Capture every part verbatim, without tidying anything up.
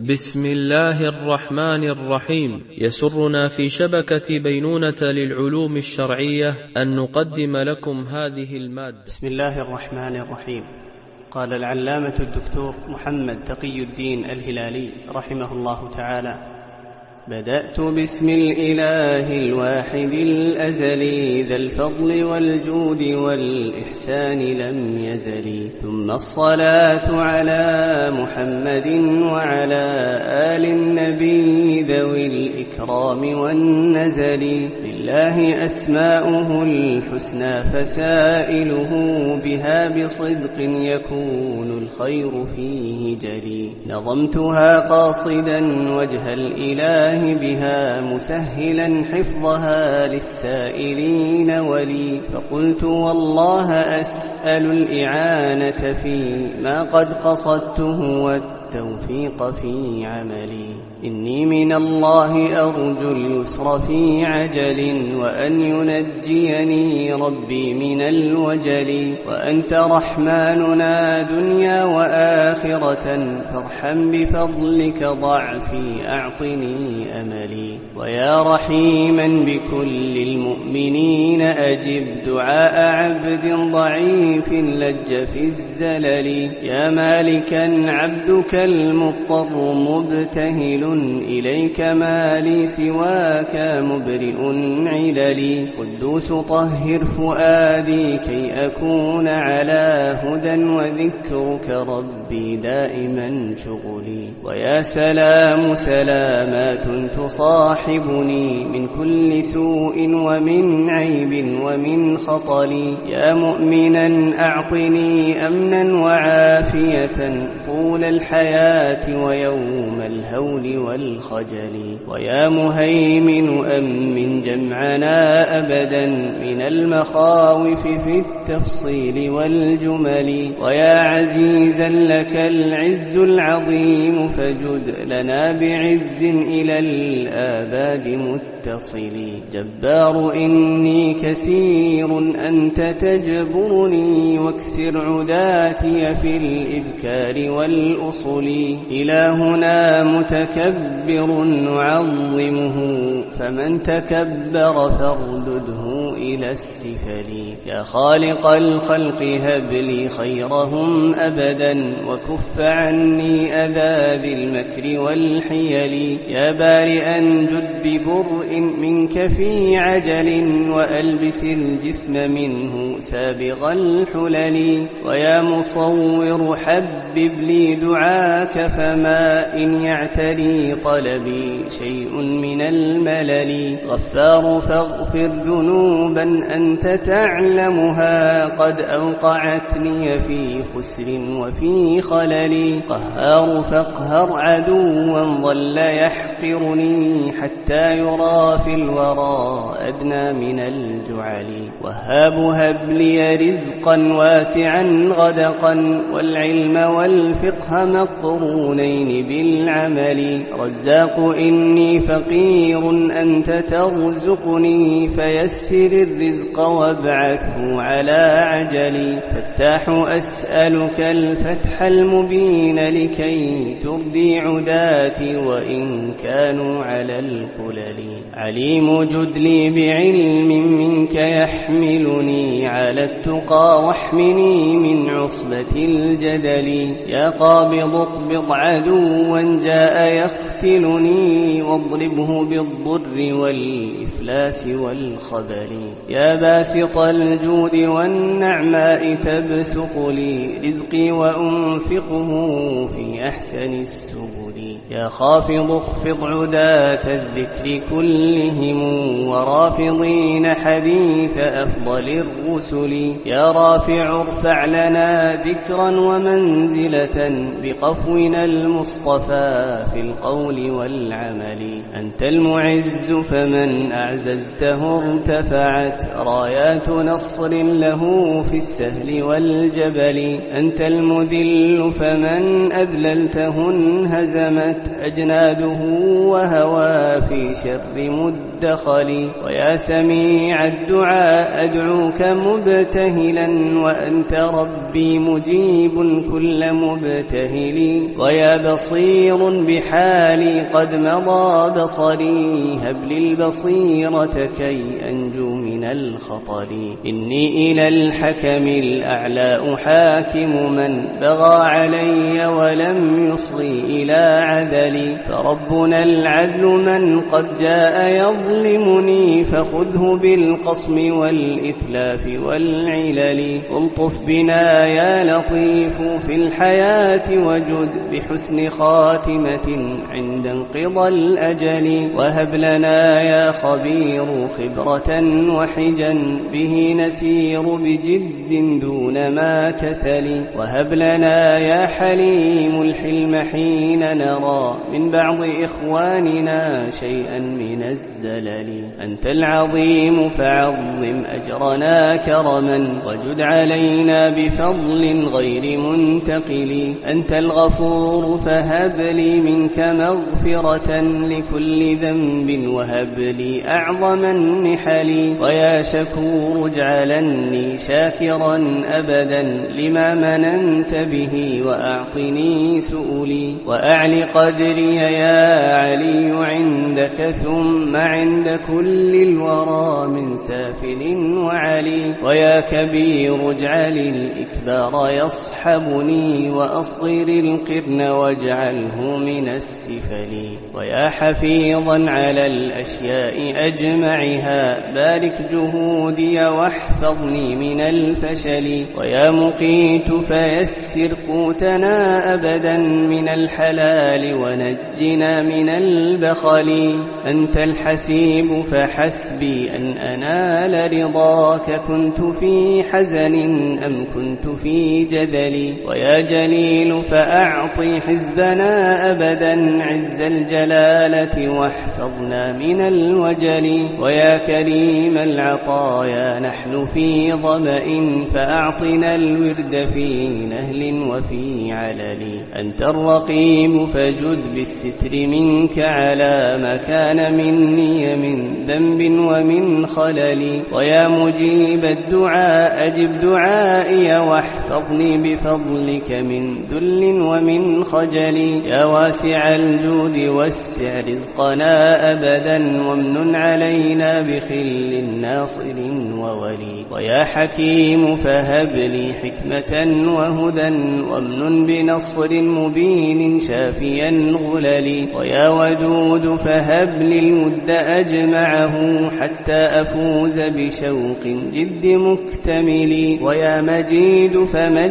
بسم الله الرحمن الرحيم. يسرنا في شبكة بينونة للعلوم الشرعية أن نقدم لكم هذه المادة. بسم الله الرحمن الرحيم. قال العلامة الدكتور محمد تقي الدين الهلالي رحمه الله تعالى: بدأت باسم الإله الواحد الأزلي ذا الفضل والجود والإحسان لم يزل، ثم الصلاة على محمد وعلى آل النبي ذوي الإكرام والنزل. لله أسماؤه الحسنى فسائله بها بصدق يكون الخير فيه جلي. نظمتها قاصدا وجه الإله بها مسهلا حفظها للسائلين ولي، فقلت والله أسأل الإعانة فيما قد قصدته والتوفيق في عملي. إني من الله أرجو اليسر في عجل، وأن ينجيني ربي من الوجل. وأنت رحمننا دنيا وآخرة، فارحم بفضلك ضعفي أعطني أملي. ويا رحيما بكل المؤمنين أجب دعاء عبد ضعيف لج في الزلل. يا مالكا عبدك المضطر مبتهل، إليك ما لي سواك مبرئ عللي. قدوس طهر فؤادي كي أكون على هدى، وذكرك ربي دائما شغلي. ويا سلام سلامات تصاحبني من كل سوء ومن عيب ومن خطل. يا مؤمنا أعطني أمنا وعافية طول الحياة ويوم الهول والخجل. ويا مهيمن أمن جمعنا أبدا من المخاوف في التفصيل والجمل. ويا عزيزا لك العز العظيم فجد لنا بعز إلى الآباد متصل. جبار إني كثير أنت تجبرني، واكسر عداتي في الإبكار والأصل. إلهنا متكبر نعظمه، فمن تكبر فاردده إلى السفل. يا خالق الخلق هب لي خيرهم أبدا، وكف عني أذى ذي المكر والحيل. يا بارئا جد ببرء منك في عجل، وألبس الجسم منه سابغ الحلل. ويا مصور حبب لي دعاك، فما إن يعتري طلبي شيء من الملل. غفار فاغفر ذنوبا أنت تعلمها، قد أوقعتني في خسر وفي خلل. قهار فاقهر عدوا ظل يحقرني، حتى يرى في الورى أدنى من الجعل. وهاب هب لي رزقا واسعا غدقا، والعلم والفقه مقرونين بالعمل. رزاق إني فقير أنت ترزقني، فيسر الرزق وابعثه على عجل. فتاح أسألك الفتح المبين، لكي ترضي عداتي وإن كانوا على القلل. عليم جد لي بعلم منك يحملني على التقى، واحمني من عصبة الجدل. يا قابض اقبض عدوا جاء يختلني، واضربه بالضر والإفلاس والخبل. يا باسط الجود والنعماء تبسط لي رزقي، وأنفقه في أحسن السبل. يا خافض اخفض عداة الذكر كلهم، ورافضين حديث أفضل الرسل. يا رافع ارفع لنا ذكرا ومنزلة، بقفونا المصطفى في القول والعمل. أنت المعز العز فمن أعززته ارتفعت رايات نصر له في السهل والجبل. أنت المذل فمن أذللته انهزمت أجناده وهوى في شر مدخل. ويا سميع الدعاء أدعوك مبتهلا وأنت ربي مجيب كل مبتهل. ويا بصير بحالي قد مضى بصري هب لي البصيرة كي أنجو من الخطر. إني إلى الحكم الأعلى أحاكم من بغى علي ولم يصغي إلى عدلي. فربنا العدل من قد جاء يظلمني فخذه بالقصم والإتلاف والعلل. الطف بنا يا لطيف في الحياة وجد بحسن خاتمة عند انقضى الأجل. وهب لنا يا خبير خبرة وحجا به نسير بجد دون ما كسل. وهب لنا يا حليم الحلم حين نرى من بعض إخواننا شيئا من الزلل. أنت العظيم فعظم أجرنا كرما وجد علينا بفضل غير منتقل. أنت الغفور فهب لي منك مغفرة لكل ذنب وهب لي أعظم النحل. ويا شكور اجعلني شاكرا أبدا لما مننت به وأعطني سؤلي. وأعل قدري يا علي عندك ثم عند كل الورى من سافل وعلي. ويا كبير اجعل الإكبار يصحبني وأصغر القرن واجعله من السفل. ويا حفيظا على الأشياء أجمعها بارك جهودي واحفظني من الفشل. ويا مقيت فيسر قوتنا أبدا من الحلال ونجنا من البخل. أنت الحسيب فحسبي أن أنال رضاك كنت في حزن أم كنت في جدل. ويا جليل فأعطي حزبنا أبدا عز الجلالة واحفظنا من الوجل. ويا كريم العطايا نحن في ظمأ فأعطنا الورد في نهل وفي علل. أنت الرقيب فجد بالستر منك على ما كان مني من ذنب ومن خلل. ويا مجيب الدعاء أجب دعائي واحفظني بفضلك من ذل ومن خجل. يا واسع الجود وسع رزقنا أبدا وامنن علينا بخل ناصر وولي. ويا حكيم فهب لي حكمة وهدى وامنن بنصر مبين شافيا غللي. ويا ودود فهب لي المد أجمعه حتى أفوز بشوق جد مكتمل. ويا مجيد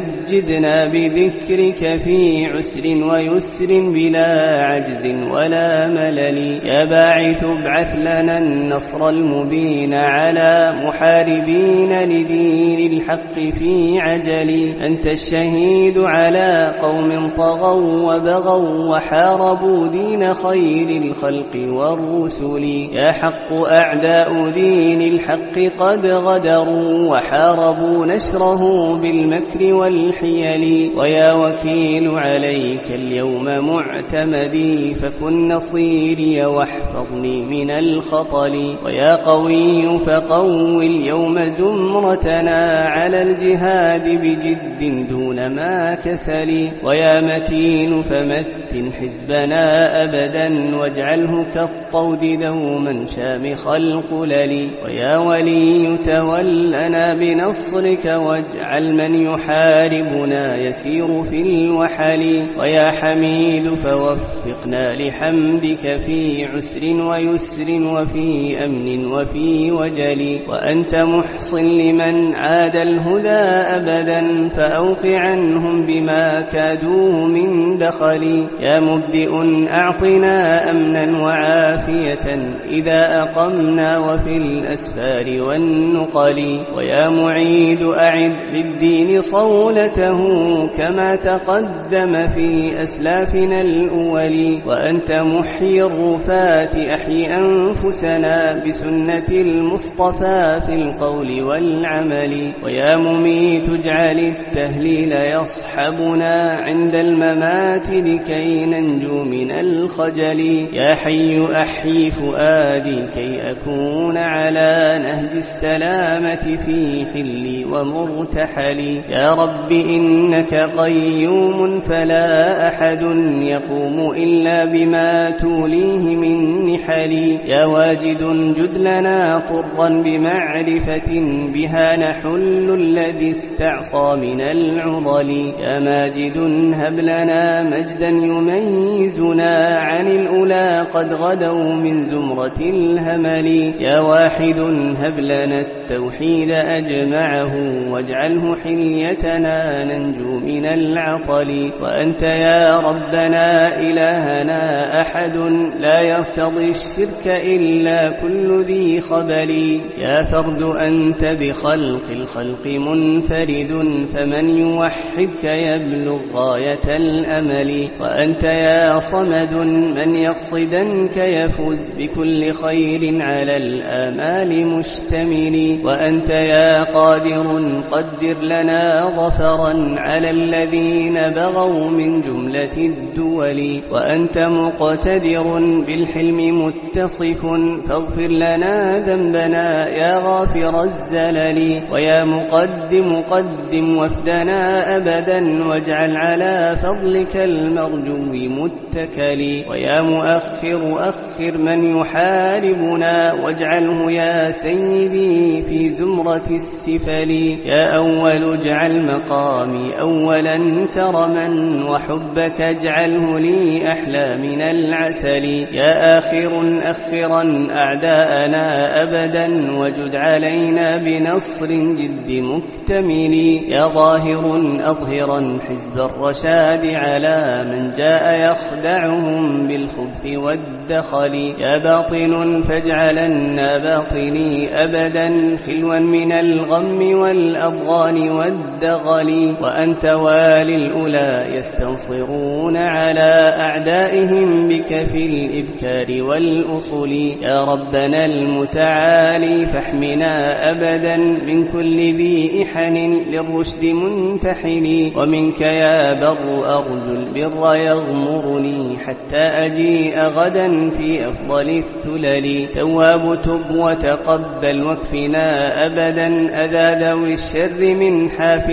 فمجدنا بذكرك في عسر ويسر بلا عجز ولا ملل. يا باعث ابعث لنا النصر المبين على محاربين لدين الحق في عجل. أنت الشهيد على قوم طغوا وبغوا وحاربوا دين خير الخلق والرسل. يا حق أعداء دين الحق قد غدروا وحاربوا نشره بالمكر والحيل. ويا وكيل عليك اليوم معتمدي فكن نصيري واحفظني من الخطل. ويا قوي فقو اليوم زمرتنا على الجهاد بجد دون ما كسل. ويا متين فمتن حزبنا أبدا واجعله كالطود دوما شامخ القلل. ويا ولي تولنا بنصرك واجعل من يحاربنا يسير في الوحل. ويا حميد فوفقنا لحمدك في عسر ويسر وفي أمن وفي وجل. وأنت محصن لمن عاد الهدى أبدا فأوق عنهم بما كادوا من دخل يا مبدئ أعطنا أمنا وعافية إذا أقمنا وفي الأسفار والنقل ويا معيد أعد للدين صولته كما تقدم في أسلافنا الأول وأنت محيي الرفات أحيي أنفسنا بسنة المصطفى في القول والعمل ويا مميت اجعل التهليل يصحبنا عند الممات لكي ننجو من الخجل يا حي أحيي فؤادي كي أكون على نهج السلامة في حلي ومرتحلي يا رب إنك قيوم فلا أحد يقوم إلا بما توليه من نحلي يا واجد جد لنا طرا بمعرفة بها نحل الذي استعصى من العضل يا ماجد هب لنا مجدا يميزنا عن الأولى قد غدوا من زمرة الهمل يا واحد هب لنا التوحيد أجمعه واجعله حليتنا ننجو من العطل وأنت يا ربنا إلهنا أحد لا يرتضي الشرك إلا كل ذي خبل يا فرد أنت بخلق الخلق منفرد فمن يوحدك يبلغ غاية الأمل وأنت يا صمد من يقصدنك يفوز بكل خير على الآمال مشتمل وأنت يا قادر قدر لنا ظفرا على الذين بغوا من جملة الدول وأنت مقتدر بالحلم متصف فاغفر لنا ذنبنا يا غافر الزلل ويا مقدم قدم وفدنا أبدا واجعل على فضلك المرجو متكلي ويا مؤخر أخر من يحاربنا واجعله يا سيدي في زمرة السفل يا أول اجعل مقامي أولا كرما وحبك اجعله لي أحلى من العسل يا آخر أخرا أعداءنا أبدا وجد علينا بنصر جد مكتمل يا ظاهر أظهرا حزب الرشاد على من جاء يخدعهم بالخبث والدخل يا باطن فاجعلنا باطني أبدا خلوا من الغم والأضغان والدغل وأنت والي الأولى يستنصرون على أعدائهم بك في الإبكار والأصول يا ربنا المتعالي فاحمنا أبدا من كل ذي إحن للرشد منتحل ومنك يا بر أرجو البر يغمرني حتى أجيء غدا في أفضل الثلل تواب تب وتقبل واكفنا أبدا أذى ذوي الشر من حاف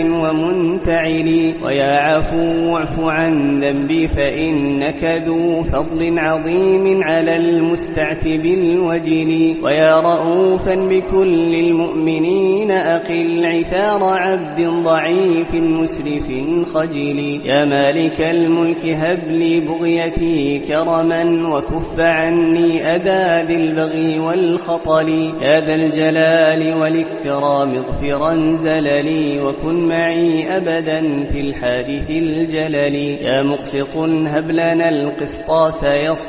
ومنتعل ويا عفو اعف عن ذنبي فإنك ذو فضل عظيم على المستعتب الوجل ويا رؤوفا بكل المؤمنين أقل عثار عبد ضعيف مسرف خجل يا مالك الملك هب لي بغيتي كرما وكف عني أذى ذي البغي والخطل يا ذا الجلال والإكرام اغفرا زللي وكن معي أبدا في الحادث الجلل يا مقسط هب لنا القسطاس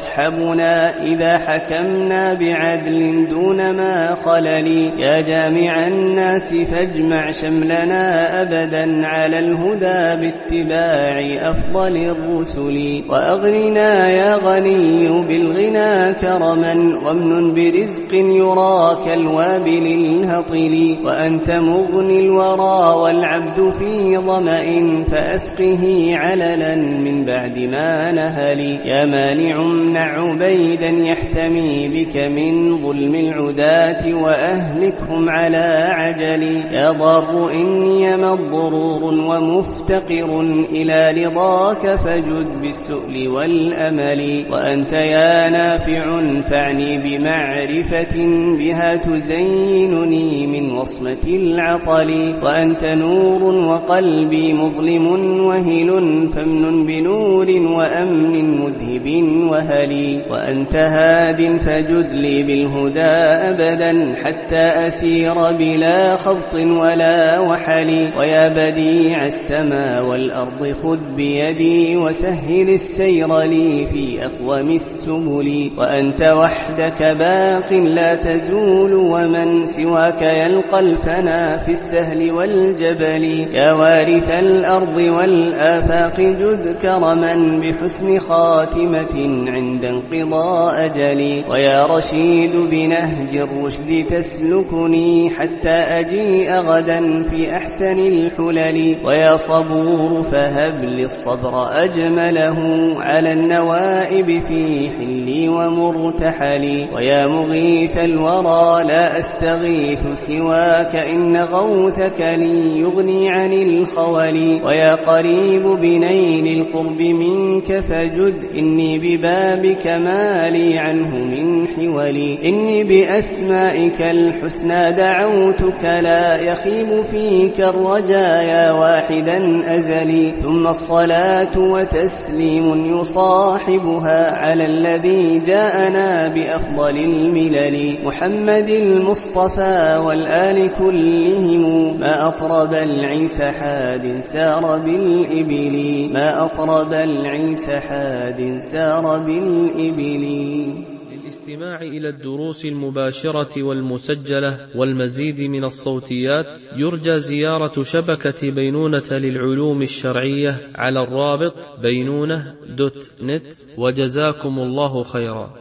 يصحبنا إذا حكمنا بعدل دون ما خلل يا جامع الناس فاجمع شملنا أبدا على الهدى باتباع أفضل الرسل وأغننا يا غني بالغنى كرما وامن برزق يرى كالوابل الهطل وأنت مغني الورى والعبد في ظمأ فأسقه عللا من بعد ما نهل يا مانع امنع عبيدا يحتمي بك من ظلم العداة وأهلكهم على عجل يا ضار إني مضرور ومفتقر إلى رضاك فجد فجد بالسؤل والأمل. وأنت يا نافع فاعني بمعرفة بها تزينني من وصمة العطل. وأنت نور وقلبي مظلم وهل فامن بنور وأمن مذهب وهلي. وأنت هاد فجد لي بالهدى أبدا حتى أسير بلا خبط ولا وحل. ويا بديع السماء والأرض خذ بيدي وسهل السير لي في أقوم السبل. وأنت وحدك باق لا تزول ومن سواك يلقى الفنا في السهل والجبل. يا وارث الأرض والآفاق جد كرما بحسن خاتمة عند انقضاء أجلي. ويا رشيد بنهج الرشد تسلكني حتى أجيء غدا في أحسن الحلل. ويا صبور فهب لي الصبر أجمله على النوائب في حلي ومرتحلي. ويا مغيث الورى لا أستغيث سواك إن غوثك لي يغني عن الخول. ويا قريب بنيل القرب منك فجد إني ببابك ما لي عنه من حولي. إني بأسمائك الحسنى دعوتك لا يخيب فيك الرجايا واحدا أزلي. ثم الصلاة وتسليم يصاحبها على الذي جاءنا بأفضل الملل محمد المصطفى والآل كلهم. ما أطرب العيس حاد سار بالإبل. ما أطرب العيس حاد سار بالإبل. للاستماع إلى الدروس المباشرة والمسجلة والمزيد من الصوتيات يرجى زيارة شبكة بينونة للعلوم الشرعية على الرابط بينونة دوت نت. وجزاكم الله خيرا.